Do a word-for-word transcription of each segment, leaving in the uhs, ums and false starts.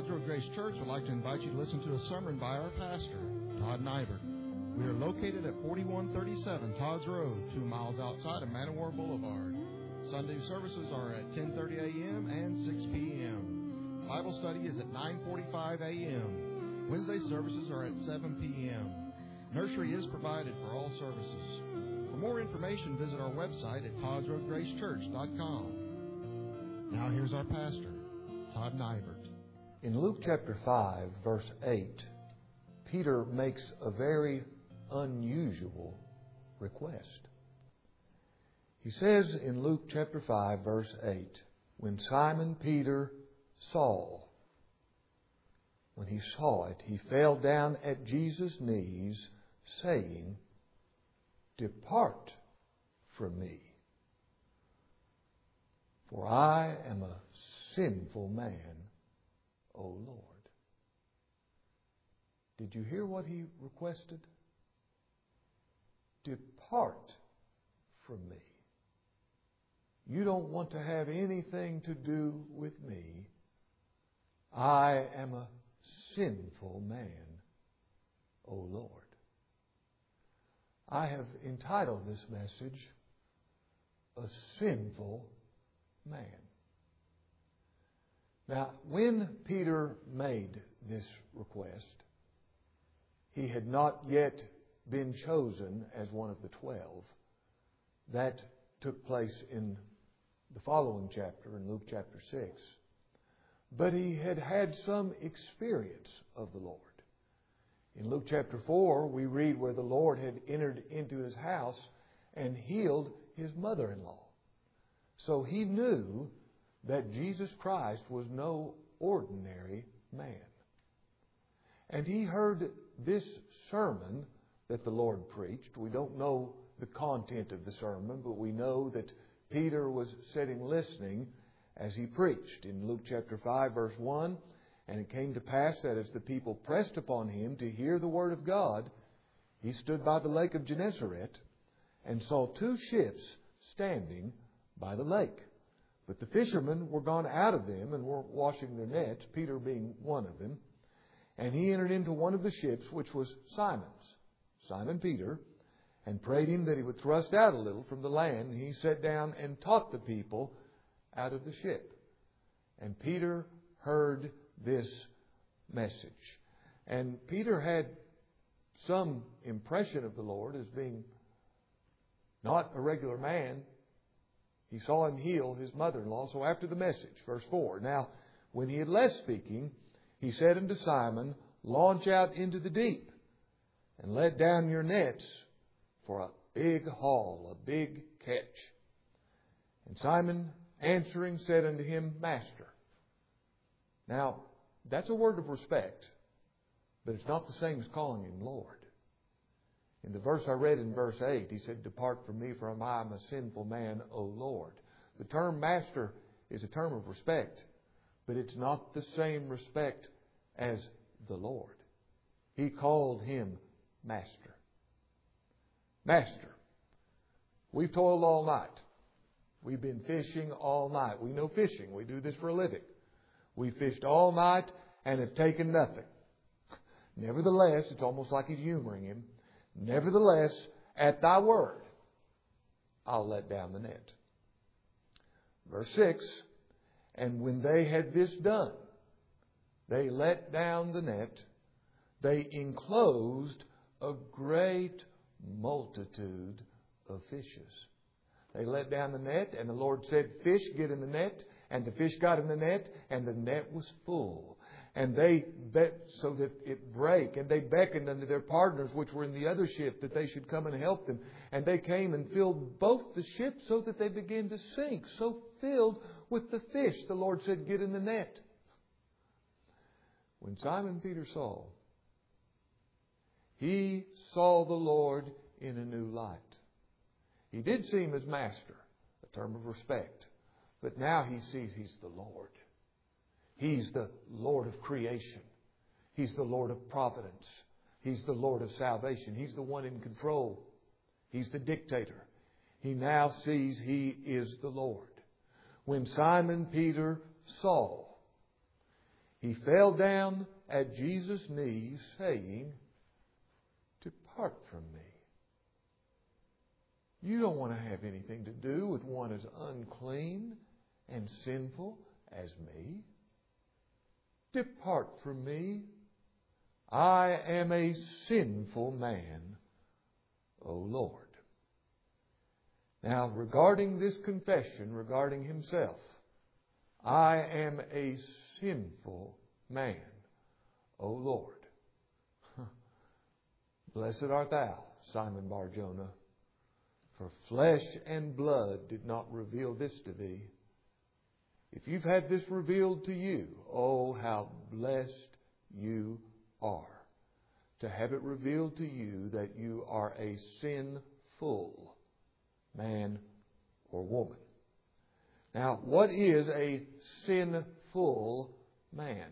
Todd Road Grace Church would like to invite you to listen to a sermon by our pastor, Todd Nybert. We are located at forty-one thirty-seven Todd's Road, two miles outside of Manowar Boulevard. Sunday services are at ten thirty a.m. and six p.m. Bible study is at nine forty-five a.m. Wednesday services are at seven p.m. Nursery is provided for all services. For more information, visit our website at todds road grace church dot com. Now here's our pastor, Todd Nybert. In Luke chapter five, verse eight, Peter makes a very unusual request. He says in Luke chapter five, verse eight, when Simon Peter saw, when he saw it, he fell down at Jesus' knees, saying, "Depart from me, for I am a sinful man, O Lord." Did you hear what he requested? Depart from me. You don't want to have anything to do with me. I am a sinful man, O Lord. I have entitled this message, A Sinful Man. Now, when Peter made this request, he had not yet been chosen as one of the twelve. That took place in the following chapter, in Luke chapter six. But he had had some experience of the Lord. In Luke chapter four, we read where the Lord had entered into his house and healed his mother-in-law. So he knew that Jesus Christ was no ordinary man. And he heard this sermon that the Lord preached. We don't know the content of the sermon, but we know that Peter was sitting listening as he preached. In Luke chapter five, verse one, and it came to pass that as the people pressed upon him to hear the word of God, he stood by the lake of Gennesaret and saw two ships standing by the lake. But the fishermen were gone out of them and were washing their nets, Peter being one of them. And he entered into one of the ships, which was Simon's, Simon Peter, and prayed him that he would thrust out a little from the land. And he sat down and taught the people out of the ship. And Peter heard this message. And Peter had some impression of the Lord as being not a regular man. He saw him heal his mother-in-law. So after the message, verse four, now when he had left speaking, he said unto Simon, "Launch out into the deep and let down your nets for a big haul, a big catch." And Simon answering said unto him, "Master." Now, that's a word of respect, but it's not the same as calling him Lord. In the verse I read in verse eight, he said, "Depart from me, for I am a sinful man, O Lord." The term master is a term of respect, but it's not the same respect as the Lord. He called him Master. Master, we've toiled all night. We've been fishing all night. We know fishing. We do this for a living. We fished all night and have taken nothing. Nevertheless, it's almost like he's humoring him. Nevertheless, at thy word, I'll let down the net. Verse six, and when they had this done, they let down the net. They enclosed a great multitude of fishes. They let down the net, and the Lord said, "Fish, get in the net." And the fish got in the net, and the net was full. And they bet so that it brake. And they beckoned unto their partners, which were in the other ship, that they should come and help them. And they came and filled both the ships, so that they began to sink, so filled with the fish. The Lord said, "Get in the net." When Simon Peter saw, he saw the Lord in a new light. He did see him as master, a term of respect. But now he sees he's the Lord. He's the Lord of creation. He's the Lord of providence. He's the Lord of salvation. He's the one in control. He's the dictator. He now sees he is the Lord. When Simon Peter saw, he fell down at Jesus' knees, saying, "Depart from me. You don't want to have anything to do with one as unclean and sinful as me. Depart from me. I am a sinful man, O Lord." Now, regarding this confession, regarding himself, I am a sinful man, O Lord. Blessed art thou, Simon Bar-Jonah, for flesh and blood did not reveal this to thee. If you've had this revealed to you, oh, how blessed you are to have it revealed to you that you are a sinful man or woman. Now, what is a sinful man?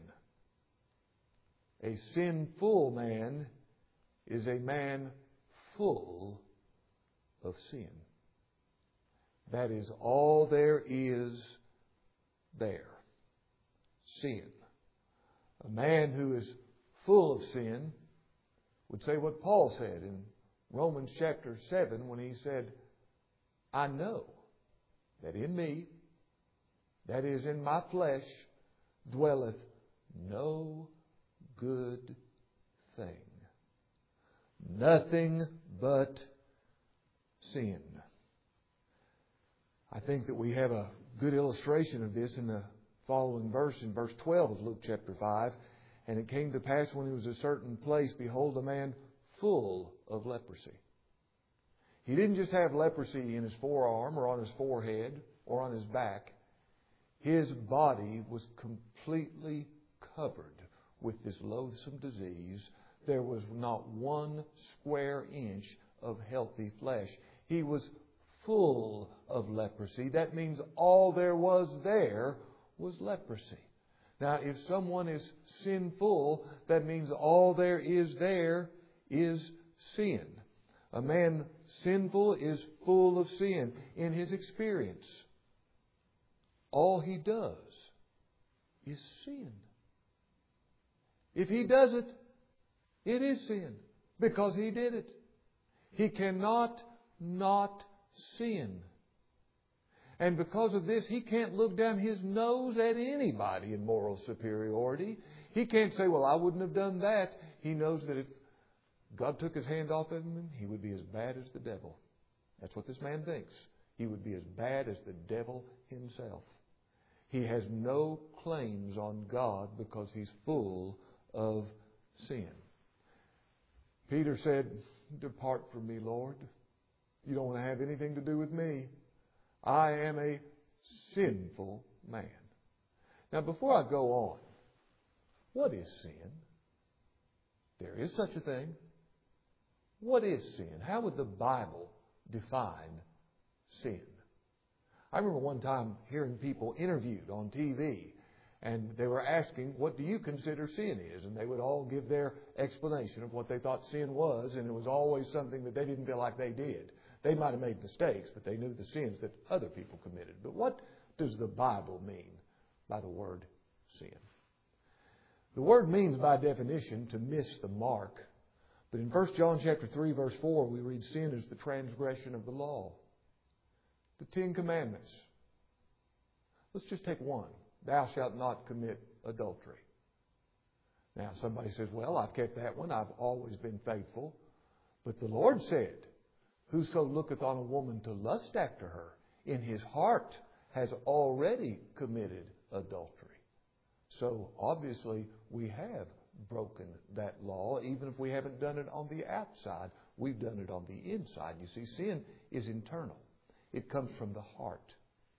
A sinful man is a man full of sin. That is all there is there. Sin. A man who is full of sin would say what Paul said in Romans chapter seven when he said, "I know that in me, that is in my flesh, dwelleth no good thing." Nothing but sin. I think that we have a good illustration of this in the following verse, in verse twelve of Luke chapter five. "And it came to pass when he was a certain place, behold, a man full of leprosy." He didn't just have leprosy in his forearm or on his forehead or on his back. His body was completely covered with this loathsome disease. There was not one square inch of healthy flesh. He was full of leprosy. That means all there was there was leprosy. Now, if someone is sinful, that means all there is there is sin. A man sinful is full of sin. In his experience, all he does is sin. If he does it, it is sin because he did it. He cannot not sin. And because of this, he can't look down his nose at anybody in moral superiority. He can't say, "Well, I wouldn't have done that." He knows that if God took his hand off of him, he would be as bad as the devil. That's what this man thinks. He would be as bad as the devil himself. He has no claims on God because he's full of sin. Peter said, "Depart from me, Lord. You don't want to have anything to do with me. I am a sinful man." Now, before I go on, what is sin? There is such a thing. What is sin? How would the Bible define sin? I remember one time hearing people interviewed on T V, and they were asking, "What do you consider sin is?" And they would all give their explanation of what they thought sin was, and it was always something that they didn't feel like they did. They might have made mistakes, but they knew the sins that other people committed. But what does the Bible mean by the word sin? The word means, by definition, to miss the mark. But in First John chapter three, verse four, we read sin is the transgression of the law. The Ten Commandments. Let's just take one. Thou shalt not commit adultery. Now, somebody says, "Well, I've kept that one. I've always been faithful." But the Lord said, "Whoso looketh on a woman to lust after her, in his heart has already committed adultery." So, obviously, we have broken that law, even if we haven't done it on the outside. We've done it on the inside. You see, sin is internal. It comes from the heart.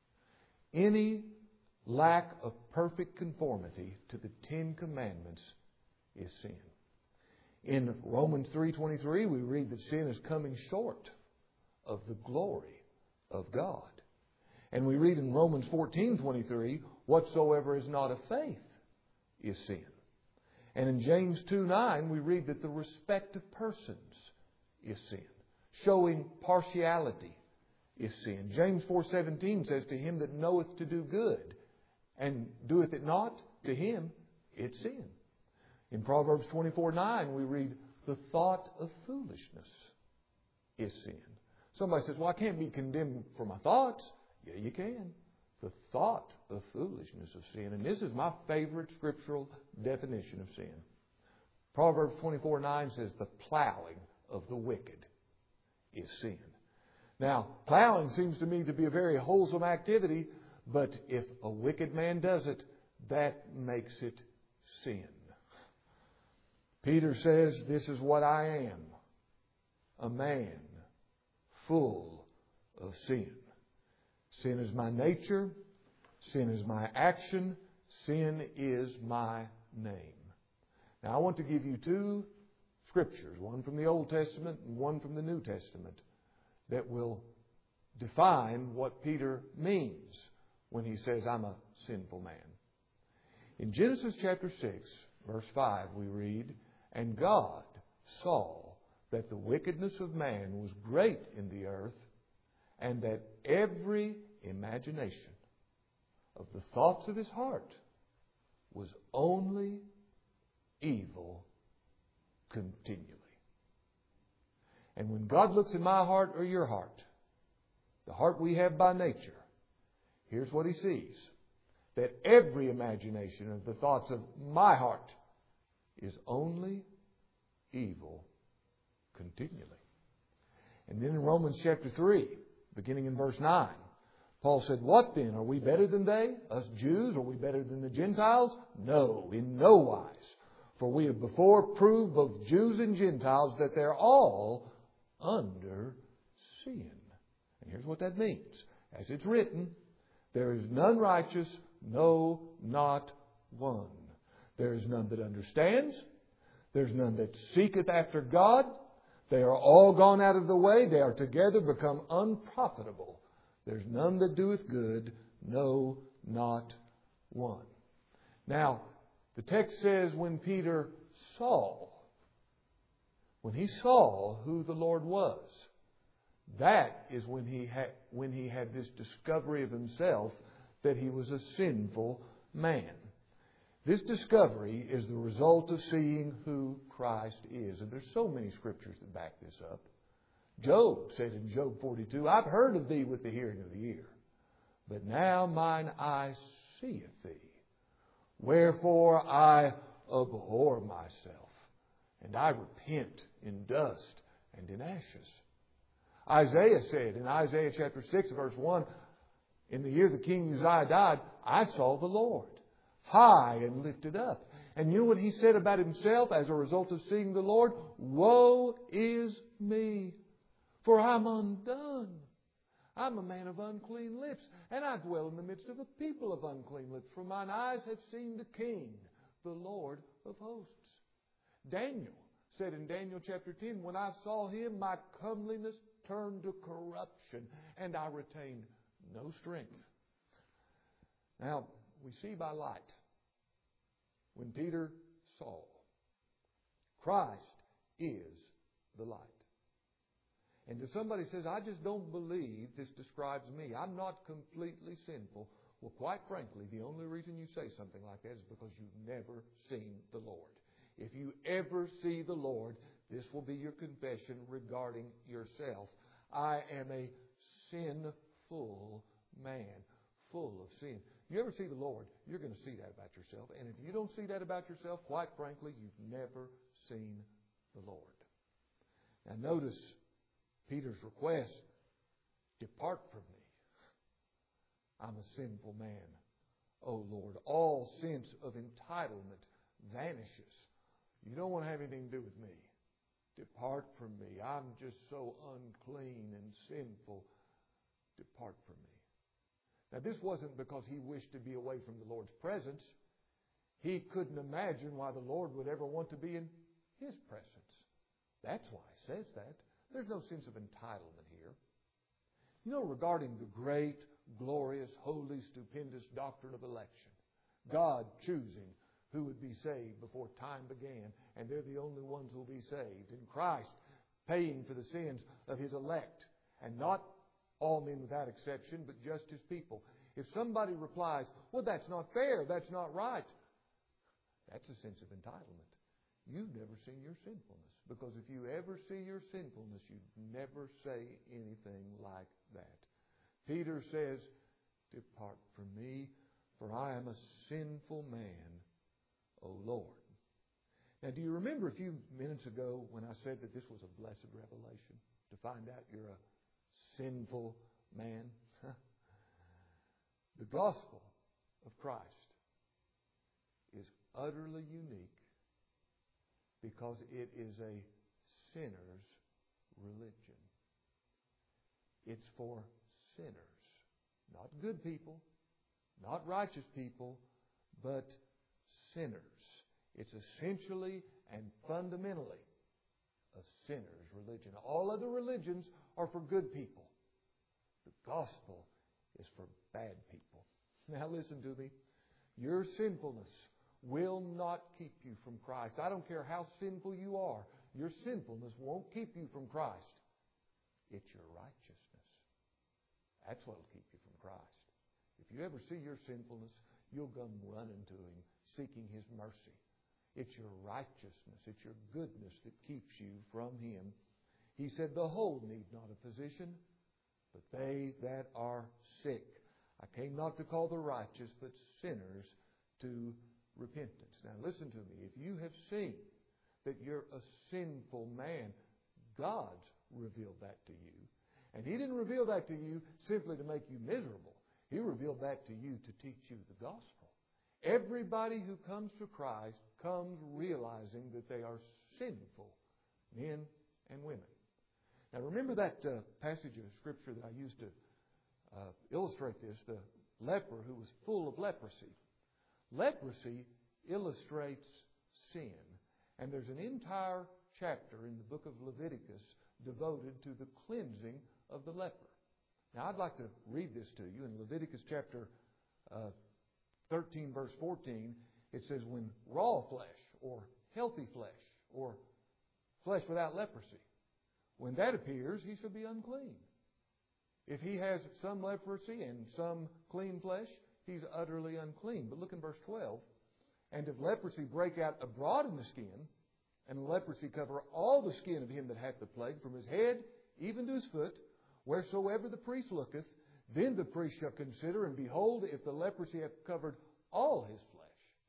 Any lack of perfect conformity to the Ten Commandments is sin. In Romans three twenty-three, we read that sin is coming short of the glory of God. And we read in Romans fourteen twenty-three, "Whatsoever is not of faith is sin." And in James two nine, we read that the respect of persons is sin. Showing partiality is sin. James four seventeen says, "To him that knoweth to do good, and doeth it not, to him It's sin. In Proverbs twenty-four nine, we read, the thought of foolishness is sin. Somebody says, well, I can't be condemned for my thoughts. Yeah, you can. The thought of foolishness of sin. And this is my favorite scriptural definition of sin. Proverbs twenty-four nine says, the plowing of the wicked is sin. Now, plowing seems to me to be a very wholesome activity, but if a wicked man does it, that makes it sin. Peter says, this is what I am, a man full of sin. Sin is my nature. Sin is my action. Sin is my name. Now, I want to give you two scriptures, one from the Old Testament and one from the New Testament, that will define what Peter means when he says, I'm a sinful man. In Genesis chapter six, verse five, we read, and God saw that the wickedness of man was great in the earth, and that every imagination of the thoughts of his heart was only evil continually. And when God looks in my heart or your heart, the heart we have by nature, here's what He sees. That every imagination of the thoughts of my heart is only evil continually. And then in Romans chapter three, beginning in verse nine, Paul said, what then? Are we better than they? Us Jews? Are we better than the Gentiles? No, in no wise. For we have before proved, both Jews and Gentiles, that they're all under sin. And here's what that means. As it's written, there is none righteous, no, not one. There is none that understands. There's none that seeketh after God. They are all gone out of the way. They are together become unprofitable. There's none that doeth good, no, not one. Now, the text says when Peter saw, when he saw who the Lord was, that is when he had, when he had this discovery of himself that he was a sinful man. This discovery is the result of seeing who Christ is. And there's so many scriptures that back this up. Job said in Job forty-two, I've heard of thee with the hearing of the ear, but now mine eye seeth thee. Wherefore I abhor myself, and I repent in dust and in ashes. Isaiah said in Isaiah chapter six, verse one, in the year the king Uzziah died, I saw the Lord high and lifted up. And you know what he said about himself as a result of seeing the Lord? Woe is me, for I'm undone. I'm a man of unclean lips, and I dwell in the midst of a people of unclean lips. For mine eyes have seen the King, the Lord of hosts. Daniel said in Daniel chapter ten, when I saw him, my comeliness turned to corruption, and I retained no strength. Now, we see by light, when Peter saw, Christ is the light. And if somebody says, I just don't believe this describes me, I'm not completely sinful, well, quite frankly, the only reason you say something like that is because you've never seen the Lord. If you ever see the Lord, this will be your confession regarding yourself. I am a sinful man, full of sin. You ever see the Lord, you're going to see that about yourself. And if you don't see that about yourself, quite frankly, you've never seen the Lord. Now notice Peter's request, depart from me. I'm a sinful man. Oh Lord, all sense of entitlement vanishes. You don't want to have anything to do with me. Depart from me. I'm just so unclean and sinful. Depart from me. Now this wasn't because he wished to be away from the Lord's presence. He couldn't imagine why the Lord would ever want to be in His presence. That's why he says that. There's no sense of entitlement here. You know, regarding the great, glorious, holy, stupendous doctrine of election, God choosing who would be saved before time began, and they're the only ones who will be saved, and Christ paying for the sins of His elect, and not all men without exception, but just His people. If somebody replies, well, that's not fair, that's not right, That's a sense of entitlement. You've never seen your sinfulness. Because if you ever see your sinfulness, you'd never say anything like that. Peter says, depart from me, for I am a sinful man, O Lord. Now, do you remember a few minutes ago when I said that this was a blessed revelation? To find out you're a sinful man? The gospel of Christ is utterly unique because it is a sinner's religion. It's for sinners. Not good people, not righteous people, but sinners. It's essentially and fundamentally a sinner's religion. All other religions are for good people. The gospel is for bad people. Now listen to me. Your sinfulness will not keep you from Christ. I don't care how sinful you are. Your sinfulness won't keep you from Christ. It's your righteousness. That's what will keep you from Christ. If you ever see your sinfulness, you'll come running to Him, seeking His mercy. It's your righteousness, it's your goodness that keeps you from Him. He said, the whole need not a physician, but they that are sick. I came not to call the righteous, but sinners to repentance. Now listen to me. If you have seen that you're a sinful man, God's revealed that to you. And He didn't reveal that to you simply to make you miserable. He revealed that to you to teach you the gospel. Everybody who comes to Christ comes realizing that they are sinful men and women. Now remember that uh, passage of Scripture that I used to uh, illustrate this, the leper who was full of leprosy. Leprosy illustrates sin. And there's an entire chapter in the book of Leviticus devoted to the cleansing of the leper. Now I'd like to read this to you in Leviticus chapter uh, thirteen, verse fourteen. It says, when raw flesh or healthy flesh or flesh without leprosy, when that appears, he shall be unclean. If he has some leprosy and some clean flesh, he's utterly unclean. But look in verse twelve. And if leprosy break out abroad in the skin, and the leprosy cover all the skin of him that hath the plague, from his head even to his foot, wheresoever the priest looketh, then the priest shall consider, and behold, if the leprosy hath covered all his flesh,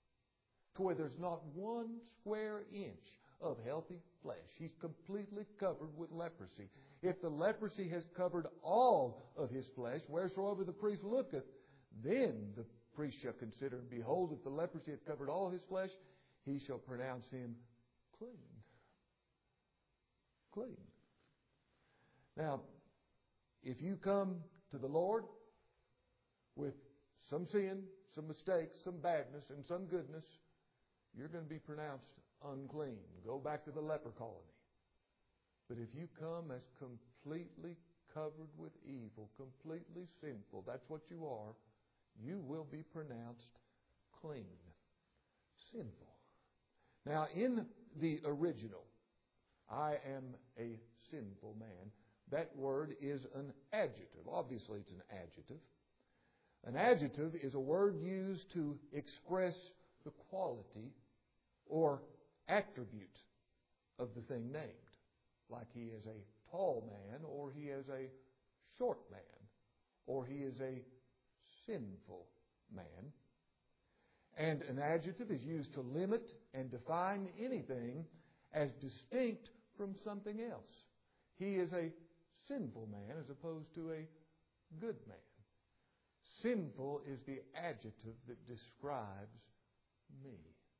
to where there's not one square inch of healthy flesh, he's completely covered with leprosy. If the leprosy has covered all of his flesh, wheresoever the priest looketh, then the priest shall consider, and behold, if the leprosy hath covered all his flesh, he shall pronounce him clean. Clean. Now, if you come to the Lord with some sin, some mistakes, some badness, and some goodness, you're going to be pronounced unclean. Go back to the leper colony. But if you come as completely covered with evil, completely sinful, that's what you are, you will be pronounced clean. Sinful. Now, in the original, I am a sinful man, that word is an adjective. Obviously, it's an adjective. An adjective is a word used to express the quality or attribute of the thing named. Like he is a tall man, or he is a short man, or he is a sinful man. And an adjective is used to limit and define anything as distinct from something else. He is a sinful man as opposed to a good man. Sinful is the adjective that describes me.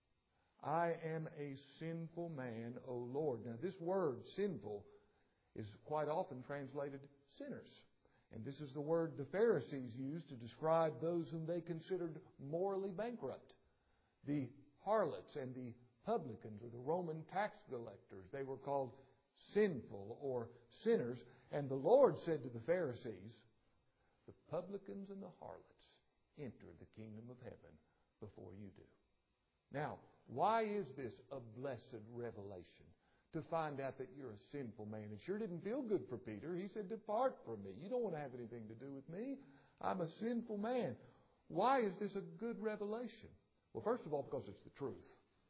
I am a sinful man, O Lord. Now this word, sinful, is quite often translated sinners. And this is the word the Pharisees used to describe those whom they considered morally bankrupt. The harlots and the publicans, or the Roman tax collectors, they were called sinful or sinners. And the Lord said to the Pharisees, the publicans and the harlots enter the kingdom of heaven before you do. Now, why is this a blessed revelation? To find out that you're a sinful man. It sure didn't feel good for Peter. He said, depart from me. You don't want to have anything to do with me. I'm a sinful man. Why is this a good revelation? Well, first of all, because it's the truth.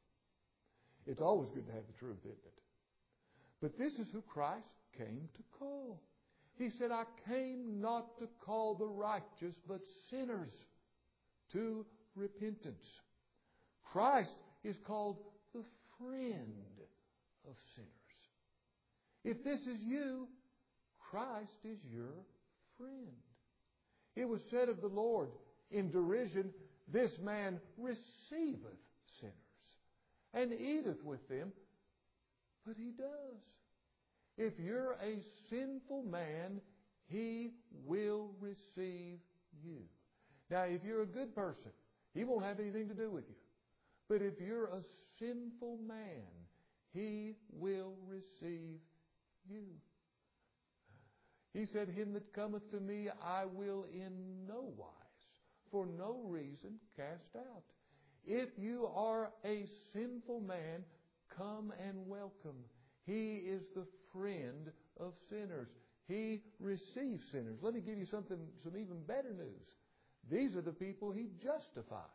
It's always good to have the truth, isn't it? But this is who Christ came to call. He said, I came not to call the righteous, but sinners to repentance. Christ is called the friend of sinners. If this is you, Christ is your friend. It was said of the Lord in derision, this man receiveth sinners and eateth with them, but he does. If you're a sinful man, he will receive you. Now, if you're a good person, he won't have anything to do with you. But if you're a sinful man, he will receive you. He said, him that cometh to me, I will in no wise, for no reason, cast out. If you are a sinful man, come and welcome. He is the friend of sinners. He receives sinners. Let me give you something, some even better news. These are the people he justifies.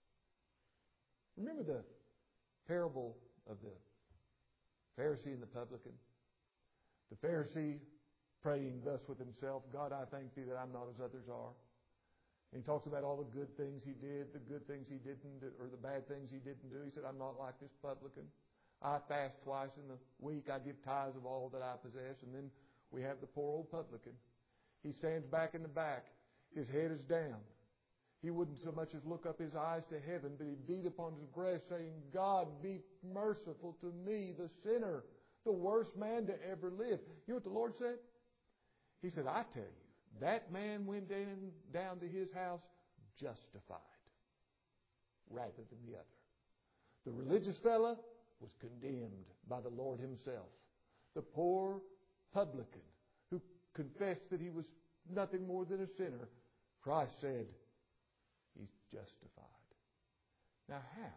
Remember the parable of the Pharisee and the publican? The Pharisee praying thus with himself, God, I thank Thee that I'm not as others are. And he talks about all the good things he did, the good things he didn't do, or the bad things he didn't do. He said, I'm not like this publican. I fast twice in the week. I give tithes of all that I possess. And then we have the poor old publican. He stands back in the back. His head is down. He wouldn't so much as look up his eyes to heaven, but he beat upon his breast saying, God, be merciful to me, the sinner, the worst man to ever live. You know what the Lord said? He said, I tell you, that man went down, down to his house justified rather than the other. The religious fella was condemned by the Lord himself. The poor publican who confessed that he was nothing more than a sinner, Christ said, he's justified. Now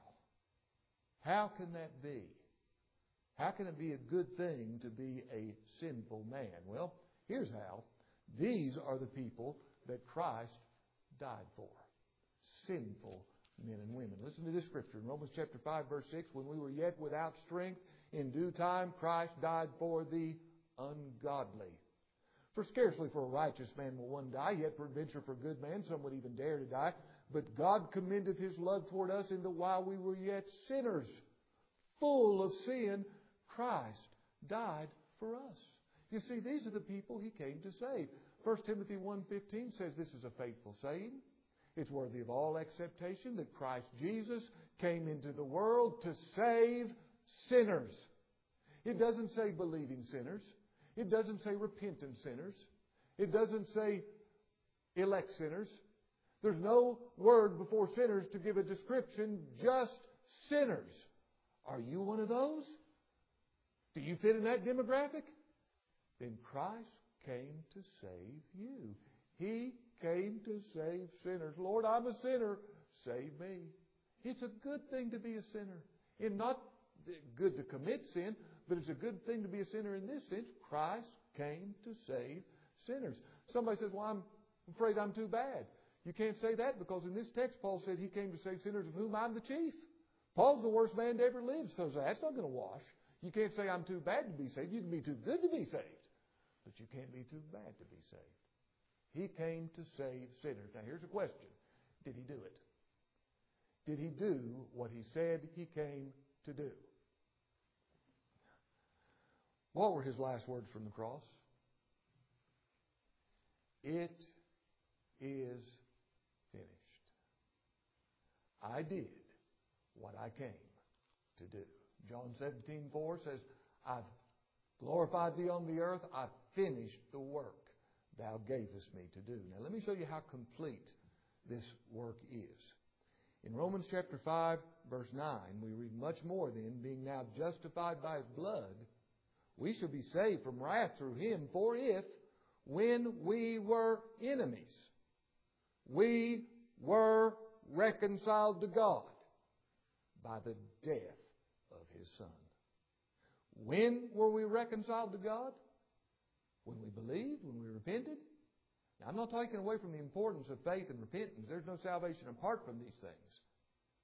how? How can that be? How can it be a good thing to be a sinful man? Well, here's how. These are the people that Christ died for. Sinful men and women. Listen to this scripture in Romans chapter five, verse six. When we were yet without strength, in due time Christ died for the ungodly. For scarcely for a righteous man will one die, yet peradventure for a good man some would even dare to die. But God commendeth His love toward us in that while we were yet sinners, full of sin, Christ died for us. You see, these are the people He came to save. First Timothy one fifteen says this is a faithful saying. It's worthy of all acceptation that Christ Jesus came into the world to save sinners. It doesn't say believing sinners. It doesn't say repentant sinners. It doesn't say elect sinners. There's no word before sinners to give a description, just sinners. Are you one of those? Do you fit in that demographic? Then Christ came to save you. He came to save sinners. Lord, I'm a sinner. Save me. It's a good thing to be a sinner. It's not good to commit sin, but it's a good thing to be a sinner in this sense. Christ came to save sinners. Somebody says, well, I'm afraid I'm too bad. You can't say that because in this text Paul said He came to save sinners of whom I'm the chief. Paul's the worst man to ever live, so that's not going to wash. You can't say I'm too bad to be saved. You can be too good to be saved, but you can't be too bad to be saved. He came to save sinners. Now here's a question. Did He do it? Did He do what He said He came to do? What were His last words from the cross? It is finished. I did what I came to do. John seventeen four says, I've glorified Thee on the earth. I've finished the work Thou gavest me to do. Now let me show you how complete this work is. In Romans chapter five, verse nine, we read much more then, being now justified by His blood, we shall be saved from wrath through Him. For if, when we were enemies, we were reconciled to God by the death of His Son. When were we reconciled to God? When we believed, when we repented. Now, I'm not taking away from the importance of faith and repentance. There's no salvation apart from these things.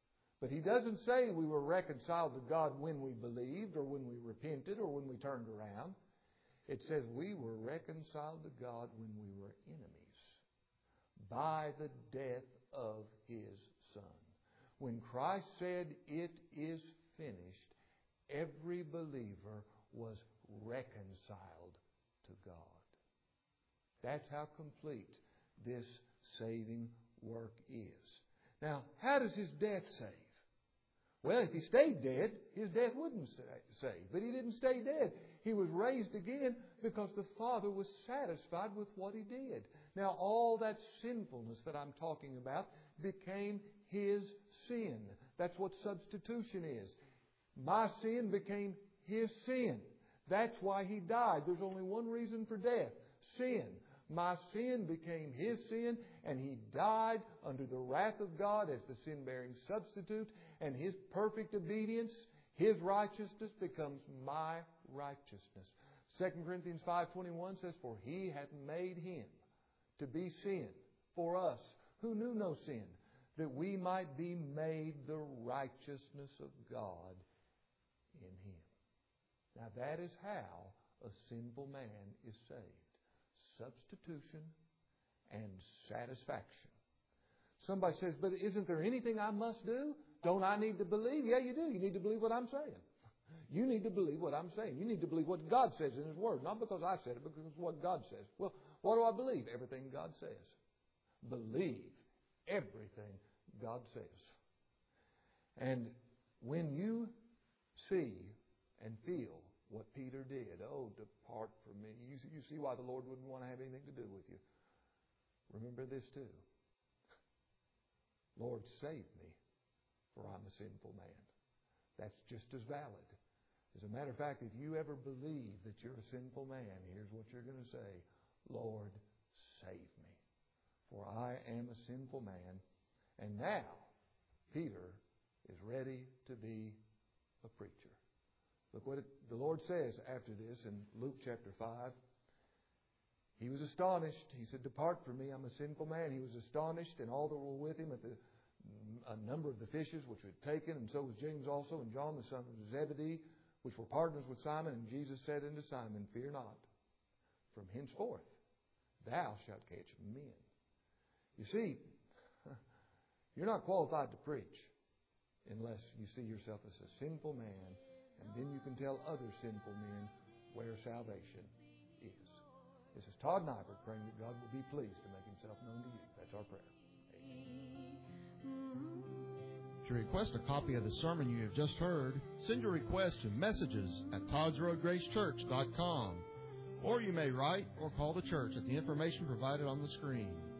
But he doesn't say we were reconciled to God when we believed or when we repented or when we turned around. It says we were reconciled to God when we were enemies by the death of His Son. When Christ said, "It is finished," every believer was reconciled to God. That's how complete this saving work is. Now, how does His death save? Well, if He stayed dead, His death wouldn't save. But He didn't stay dead. He was raised again because the Father was satisfied with what He did. Now, all that sinfulness that I'm talking about became His sin. That's what substitution is. My sin became His sin. That's why He died. There's only one reason for death: sin. My sin became His sin, and He died under the wrath of God as the sin-bearing substitute, and His perfect obedience, His righteousness, becomes my righteousness. Second Corinthians five twenty-one says, "For He hath made Him to be sin for us, who knew no sin, that we might be made the righteousness of God in Him." Now that is how a sinful man is saved. Substitution and satisfaction. Somebody says, "But isn't there anything I must do? Don't I need to believe?" Yeah, you do. You need to believe what I'm saying. You need to believe what I'm saying. You need to believe what God says in His Word. Not because I said it, but because it's what God says. Well, what do I believe? Everything God says. Believe everything God says. And when you see and feel what Peter did, "Oh, depart from me." You, you see why the Lord wouldn't want to have anything to do with you. Remember this too. "Lord, save me, for I'm a sinful man." That's just as valid. As a matter of fact, if you ever believe that you're a sinful man, here's what you're going to say: "Lord, save me, for I am a sinful man." And now, Peter is ready to be a preacher. Look what it, the Lord says after this in Luke chapter five. He was astonished. He said, "Depart from me, I'm a sinful man." He was astonished, and all that were with him, at the a number of the fishes which were taken, and so was James also, and John the son of Zebedee, which were partners with Simon. And Jesus said unto Simon, "Fear not, from henceforth thou shalt catch men." You see, you're not qualified to preach unless you see yourself as a sinful man, and then you can tell other sinful men where salvation is. This is Todd Nyberg praying that God will be pleased to make Himself known to you. That's our prayer. Amen. To request a copy of the sermon you have just heard, send your request to messages at todds road grace church dot com, or you may write or call the church at the information provided on the screen.